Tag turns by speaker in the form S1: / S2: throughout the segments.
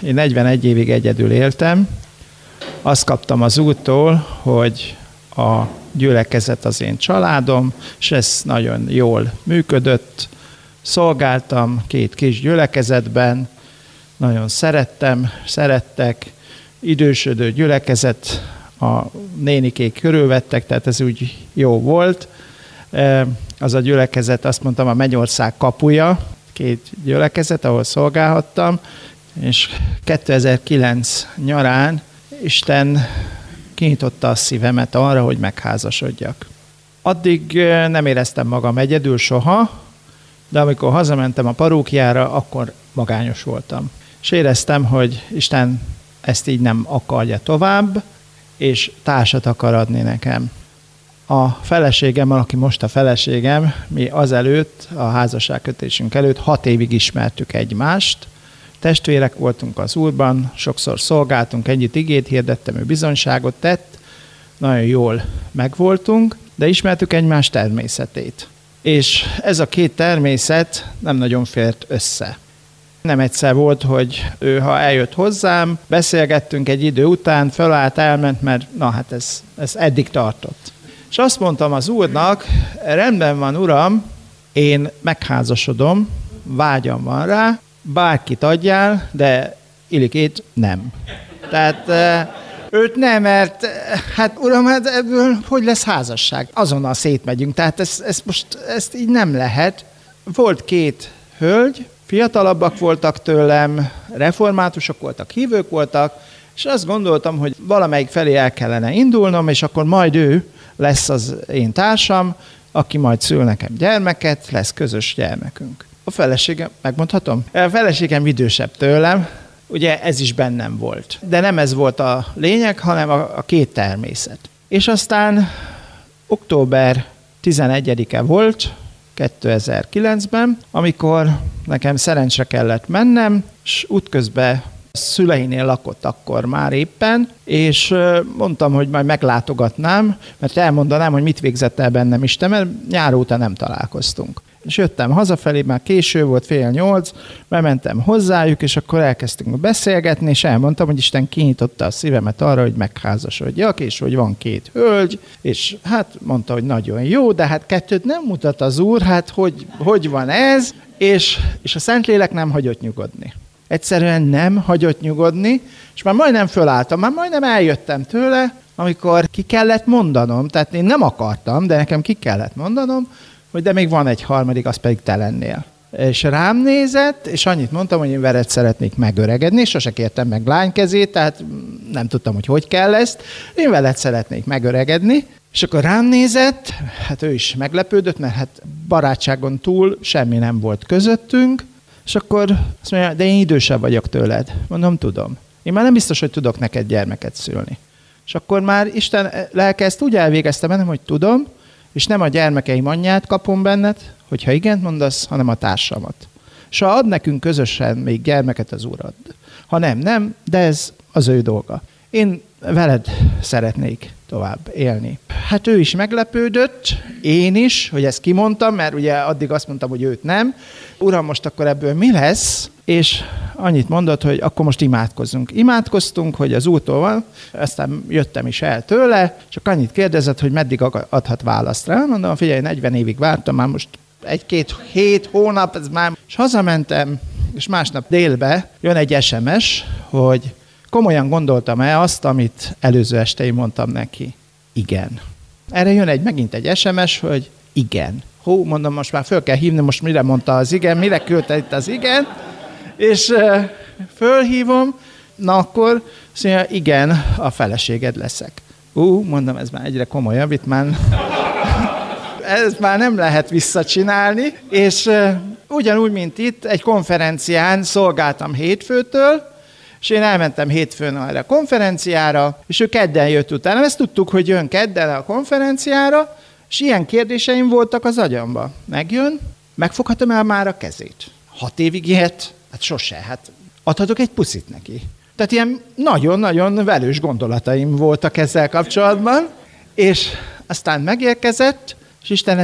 S1: én 41 évig egyedül éltem. Azt kaptam az Úrtól, hogy a gyülekezet az én családom, és ez nagyon jól működött. Szolgáltam 2 kis gyülekezetben, nagyon szerettek, idősödő gyülekezet, a nénikék körülvettek, tehát ez úgy jó volt. Az a gyülekezet, azt mondtam, a Mennyország kapuja, 2 gyülekezet, ahol szolgálhattam, és 2009 nyarán Isten kinyitotta a szívemet arra, hogy megházasodjak. Addig nem éreztem magam egyedül soha, de amikor hazamentem a parókiára, akkor magányos voltam. És éreztem, hogy Isten ezt így nem akarja tovább, és társat akar adni nekem. A feleségemmel, aki most a feleségem, mi azelőtt, a házasságkötésünk előtt 6 évig ismertük egymást. Testvérek voltunk az Úrban, sokszor szolgáltunk, együtt igét hirdettem, ő bizonyságot tett, nagyon jól megvoltunk, de ismertük egymás természetét. És ez a 2 természet nem nagyon fért össze. Nem egyszer volt, hogy ő, ha eljött hozzám, beszélgettünk egy idő után, fölállt, elment, mert ez eddig tartott. És azt mondtam az Úrnak, rendben van, Uram, én megházasodom, vágyam van rá, bárkit adjál, de Ilikét nem. Tehát őt nem, mert hát Uram, hát ebből hogy lesz házasság? Azonnal szétmegyünk, tehát ezt így nem lehet. Volt 2 hölgy, fiatalabbak voltak tőlem, reformátusok voltak, hívők voltak, és azt gondoltam, hogy valamelyik felé el kellene indulnom, és akkor majd ő lesz az én társam, aki majd szül nekem gyermeket, lesz közös gyermekünk. A feleségem, megmondhatom? A feleségem idősebb tőlem, ugye ez is bennem volt. De nem ez volt a lényeg, hanem a 2 természet. És aztán október 11-e volt, 2009-ben, amikor nekem szerencsre kellett mennem, és útközben szüleinél lakott akkor már éppen, és mondtam, hogy majd meglátogatnám, mert elmondanám, hogy mit végzett el bennem Isten, mert nyár óta nem találkoztunk. És jöttem hazafelé, már késő volt, 7:30, bementem hozzájuk, és akkor elkezdtünk beszélgetni, és elmondtam, hogy Isten kinyitotta a szívemet arra, hogy megházasodjak, és hogy van 2 hölgy, és hát mondta, hogy nagyon jó, de hát 2 nem mutat az Úr, hát hogy van ez, és a Szentlélek nem hagyott nyugodni. Egyszerűen nem hagyott nyugodni, és már majdnem fölálltam, már majdnem eljöttem tőle, amikor ki kellett mondanom, tehát én nem akartam, de nekem ki kellett mondanom, hogy de még van egy harmadik, az pedig te lennél. És rám nézett, és annyit mondtam, hogy én veled szeretnék megöregedni, és sose kértem meg lány kezét, tehát nem tudtam, hogy kell ezt. Én veled szeretnék megöregedni, és akkor rám nézett, hát ő is meglepődött, mert hát barátságon túl semmi nem volt közöttünk, és akkor azt mondja, de én idősebb vagyok tőled. Mondom, tudom. Én már nem biztos, hogy tudok neked gyermeket szülni. És akkor már Isten lelke ezt úgy elvégezte bennem, hogy tudom, és nem a gyermekeim anyját kapom benned, hogyha igent mondasz, hanem a társamat. És ha ad nekünk közösen még gyermeket, az Úr ad. Ha nem, de ez az ő dolga. Én veled szeretnék tovább élni. Hát ő is meglepődött, én is, hogy ezt kimondtam, mert ugye addig azt mondtam, hogy őt nem. Uram, most akkor ebből mi lesz? És annyit mondott, hogy akkor most imádkozzunk. Imádkoztunk, hogy az Úrtól van, aztán jöttem is el tőle, csak annyit kérdezett, hogy meddig adhat választ rá. Mondom, figyelj, 40 évig vártam, már most 1-2 hét hónap, ez már... És hazamentem, és másnap délbe jön egy SMS, hogy komolyan gondoltam-e azt, amit előző este én mondtam neki? Igen. Erre jön megint egy SMS, hogy igen. Mondom, most már föl kell hívni, most mire mondta az igen, mire küldte itt az igen, és fölhívom, na akkor azt mondja, igen, a feleséged leszek. Mondom, ez már egyre komolyabb, itt már ez már nem lehet visszacsinálni, és ugyanúgy, mint itt, egy konferencián szolgáltam hétfőtől, és én elmentem hétfőn erre a konferenciára, és ő kedden jött utána. Ezt tudtuk, hogy jön kedden a konferenciára, és ilyen kérdéseim voltak az agyamba. Megjön, megfoghatom el már a kezét. 6 évig ilyet? Hát sose, hát adhatok egy puszit neki. Tehát ilyen nagyon-nagyon velős gondolataim voltak ezzel kapcsolatban, és aztán megérkezett, és Isten ezt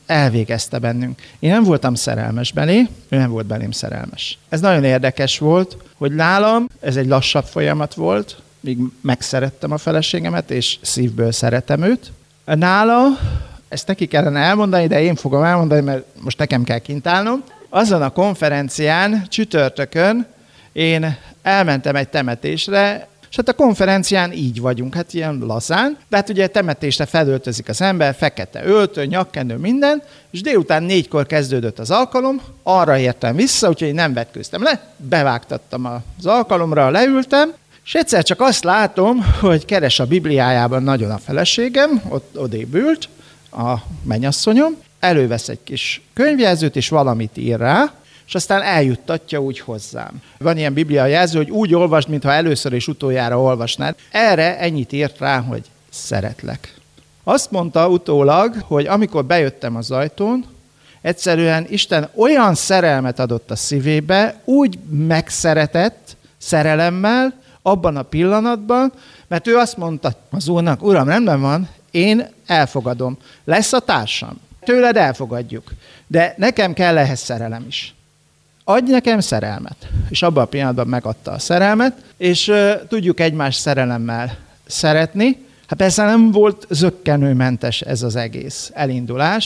S1: elvégezte bennünk. Én nem voltam szerelmes belé, ő nem volt belém szerelmes. Ez nagyon érdekes volt, hogy nálam ez egy lassabb folyamat volt, míg megszerettem a feleségemet, és szívből szeretem őt. Nála, ezt neki kellene elmondani, de én fogom elmondani, mert most nekem kell kint állnom. Azon a konferencián, csütörtökön én elmentem egy temetésre, és hát a konferencián így vagyunk, hát ilyen lazán, de hát ugye temetésre felöltözik az ember, fekete öltő, nyakkendő, minden, és délután 4-kor kezdődött az alkalom, arra értem vissza, úgyhogy nem vetkőztem le, bevágtattam az alkalomra, leültem, és egyszer csak azt látom, hogy keres a Bibliájában nagyon a feleségem, ott odébb ült, a mennyasszonyom, elővesz egy kis könyvjelzőt, és valamit ír rá, és aztán eljuttatja úgy hozzám. Van ilyen Biblia jelző, hogy úgy olvasd, mintha először és utoljára olvasnád. Erre ennyit írt rá, hogy szeretlek. Azt mondta utólag, hogy amikor bejöttem az ajtón, egyszerűen Isten olyan szerelmet adott a szívébe, úgy megszeretett szerelemmel abban a pillanatban, mert ő azt mondta az Úrnak, Uram, rendben van, én elfogadom, lesz a társam. Tőled elfogadjuk, de nekem kell ehhez szerelem is. Adj nekem szerelmet. És abban a pillanatban megadta a szerelmet, és tudjuk egymást szerelemmel szeretni. Hát persze nem volt zökkenőmentes ez az egész elindulás,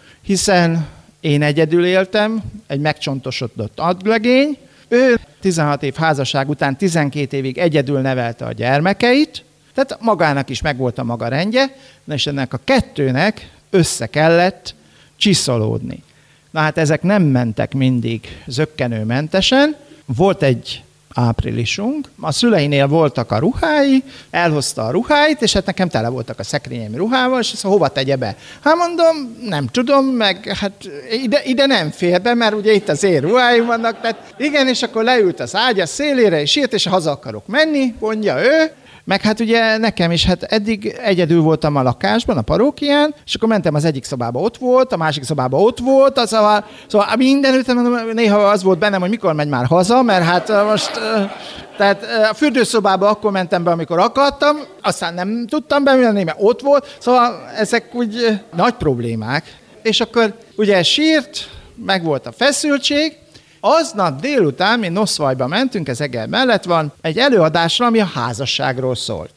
S1: hiszen én egyedül éltem, egy megcsontosodott agylegény, ő 16 év házasság után 12 évig egyedül nevelte a gyermekeit, tehát magának is megvolt a maga rendje, és ennek a kettőnek össze kellett csiszolódni. Na hát ezek nem mentek mindig zökkenőmentesen. Volt egy áprilisunk, a szüleinél voltak a ruhái, elhozta a ruháit, és hát nekem tele voltak a szekrényem ruhával, és ezt hova tegye be? Hát mondom, nem tudom, meg hát ide nem fér be, mert ugye itt az én ruháim vannak, tehát igen, és akkor leült az ágya szélére, és írt, és haza akarok menni, mondja ő, meg hát ugye nekem is, hát eddig egyedül voltam a lakásban, a parókián, és akkor mentem az egyik szobába, ott volt, a másik szobába ott volt, szóval mindenütt, néha az volt bennem, hogy mikor megy már haza, mert hát most, tehát a fürdőszobába akkor mentem be, amikor akartam, aztán nem tudtam bemenni, mert ott volt, szóval ezek úgy nagy problémák. És akkor ugye sírt, meg volt a feszültség. Aznap délután mi Noszvajba mentünk, ez Eger mellett van, egy előadásra, ami a házasságról szólt.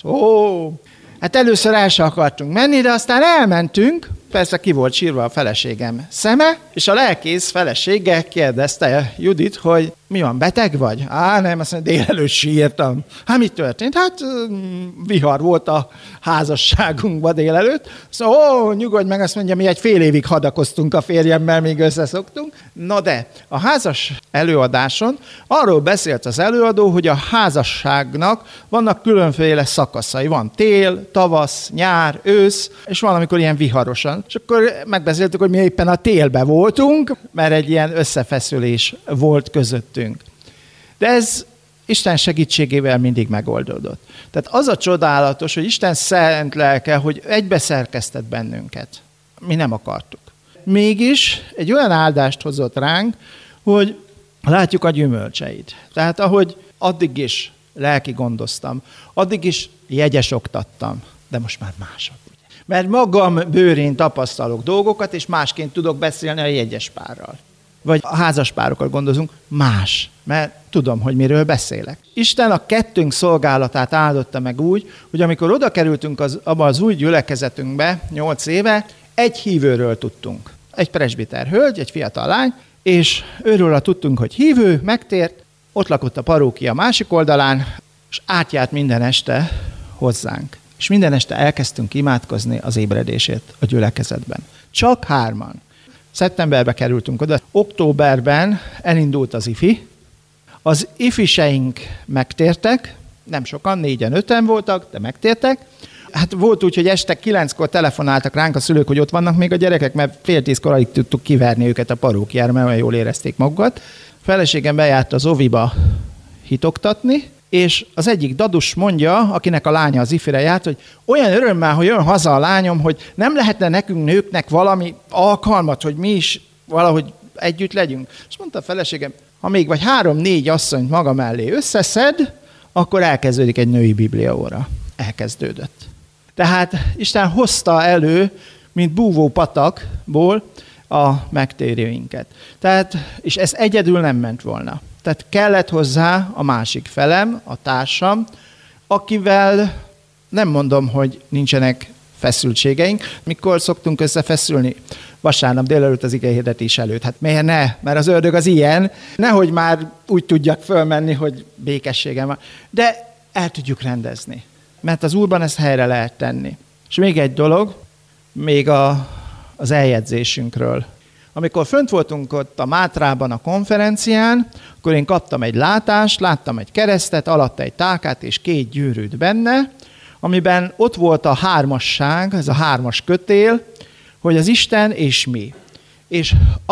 S1: Hát először el se akartunk menni, de aztán elmentünk, persze ki volt sírva a feleségem szeme, és a lelkész felesége kérdezte Judit, hogy mi van, beteg vagy? Nem, azt mondja, délelőtt sírtam. Hát mi történt? Hát vihar volt a házasságunkban délelőtt. Szóval nyugodj meg, azt mondja, mi egy fél évig hadakoztunk a férjemmel, még összeszoktunk. Na de, a házas előadáson arról beszélt az előadó, hogy a házasságnak vannak különféle szakaszai. Van tél, tavasz, nyár, ősz, és valamikor ilyen viharosan. És akkor megbeszéltük, hogy mi éppen a télbe voltunk, mert egy ilyen összefeszülés volt közöttünk. De ez Isten segítségével mindig megoldódott. Tehát az a csodálatos, hogy Isten szent lelke, hogy egybeszerkesztett bennünket. Mi nem akartuk. Mégis egy olyan áldást hozott ránk, hogy látjuk a gyümölcseit. Tehát ahogy addig is lelki gondoztam, addig is jegyesoktattam, de most már mások. Mert magam bőrén tapasztalok dolgokat, és másként tudok beszélni a jegyespárral. Vagy a házaspárokat gondozunk, más, mert tudom, hogy miről beszélek. Isten a kettőnk szolgálatát áldotta meg úgy, hogy amikor oda kerültünk abba az új gyülekezetünkbe 8 éve, egy hívőről tudtunk. Egy presbiter hölgy, egy fiatal lány, és őről tudtunk, hogy hívő, megtért, ott lakott a parókia másik oldalán, és átjárt minden este hozzánk. És minden este elkezdtünk imádkozni az ébredését a gyülekezetben. Csak 3-an. Szeptemberbe kerültünk oda. Októberben elindult az ifi. Az ifiseink megtértek, nem sokan, 4-en, 5-en voltak, de megtértek. Hát volt úgy, hogy este 9-kor telefonáltak ránk a szülők, hogy ott vannak még a gyerekek, mert fél 10-kor alig tudtuk kiverni őket a parókiára, mert olyan jól érezték magukat. A feleségem bejárt az oviba hitoktatni, és az egyik dadus mondja, akinek a lánya az ifire járt, hogy olyan örömmel, hogy jön haza a lányom, hogy nem lehetne nekünk nőknek valami alkalmat, hogy mi is valahogy együtt legyünk. És mondta a feleségem, ha még vagy 3-4 asszonyt maga mellé összeszed, akkor elkezdődik egy női bibliaóra. Elkezdődött. Tehát Isten hozta elő, mint búvó patakból, a megtérőinket. Tehát, és ez egyedül nem ment volna. Tehát kellett hozzá a másik felem, a társam, akivel nem mondom, hogy nincsenek feszültségeink. Mikor szoktunk összefeszülni? Vasárnap délelőtt az igehirdetés előtt. Hát miért ne? Mert az ördög az ilyen. Nehogy már úgy tudjak fölmenni, hogy békességem van. De el tudjuk rendezni. Mert az Úrban ezt helyre lehet tenni. És még egy dolog, még az eljegyzésünkről. Amikor fönt voltunk ott a Mátrában a konferencián, akkor én kaptam egy látást, láttam egy keresztet, alatta egy tálkát és 2 gyűrűt benne, amiben ott volt a hármasság, ez a 3-as kötél, hogy az Isten és mi. És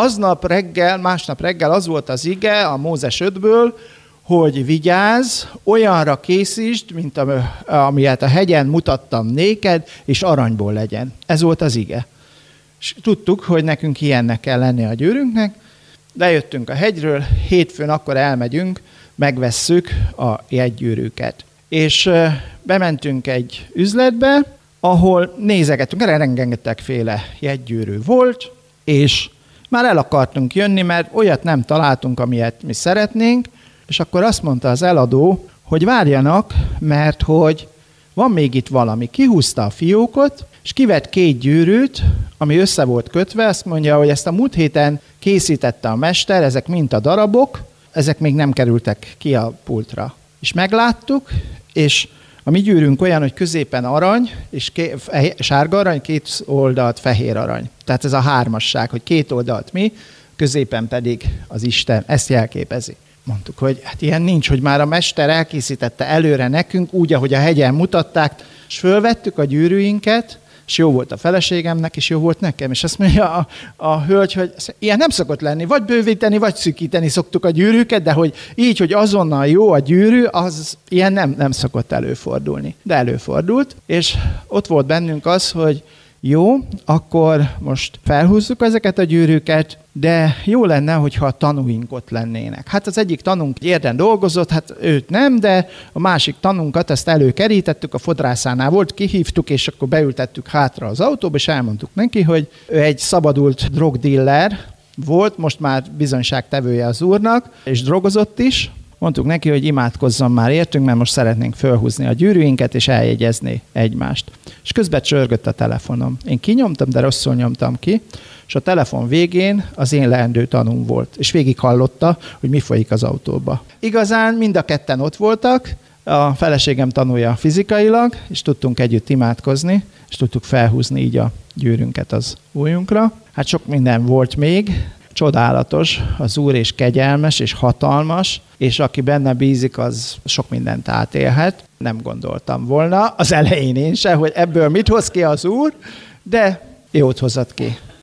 S1: másnap reggel az volt az ige a Mózes 5-ből, hogy vigyázz, olyanra készítsd, mint amilyet a hegyen mutattam néked, és aranyból legyen. Ez volt az ige. És tudtuk, hogy nekünk ilyennek kell lenni a gyűrűnknek, lejöttünk a hegyről, hétfőn akkor elmegyünk, megvesszük a jegygyűrűket. És bementünk egy üzletbe, ahol nézegettünk, rengetegféle jegygyűrű volt, és már el akartunk jönni, mert olyat nem találtunk, amilyet mi szeretnénk, és akkor azt mondta az eladó, hogy várjanak, mert hogy van még itt valami. Kihúzta a fiókot, és kivett 2 gyűrűt, ami össze volt kötve, azt mondja, hogy ezt a múlt héten készítette a mester, ezek mind a darabok, ezek még nem kerültek ki a pultra. És megláttuk, és a mi gyűrűnk olyan, hogy középen arany, és sárga arany, 2 oldalt fehér arany. Tehát ez a hármasság, hogy 2 oldalt mi, középen pedig az Isten. Ezt jelképezi. Mondtuk, hogy hát ilyen nincs, hogy már a mester elkészítette előre nekünk, úgy, ahogy a hegyen mutatták, és fölvettük a gyűrűinket, és jó volt a feleségemnek, és jó volt nekem. És azt mondja a hölgy, hogy ilyen nem szokott lenni, vagy bővíteni, vagy szűkíteni szoktuk a gyűrűket, de hogy így, hogy azonnal jó a gyűrű, az ilyen nem szokott előfordulni. De előfordult, és ott volt bennünk az, hogy jó, akkor most felhúzzuk ezeket a gyűrűket, de jó lenne, hogyha a tanúink ott lennének. Hát az egyik tanunk érden dolgozott, hát őt nem, de a másik tanunkat ezt előkerítettük, a fodrászánál volt, kihívtuk, és akkor beültettük hátra az autóba, és elmondtuk neki, hogy ő egy szabadult drogdiller volt, most már bizonyságtevője az Úrnak, és drogozott is. Mondtuk neki, hogy imádkozzon már értünk, mert most szeretnénk fölhúzni a gyűrűinket, és eljegyezni egymást. És közben csörgött a telefonom. Én kinyomtam, de rosszul nyomtam ki, és a telefon végén az én leendő tanúm volt, és végig hallotta, hogy mi folyik az autóba. Igazán mind a ketten ott voltak, a feleségem tanulja fizikailag, és tudtunk együtt imádkozni, és tudtuk felhúzni így a gyűrünket az ujjunkra. Hát sok minden volt még, csodálatos, az Úr és kegyelmes és hatalmas, és aki benne bízik, az sok mindent átélhet. Nem gondoltam volna az elején én se, hogy ebből mit hoz ki az Úr, de jót hozott ki.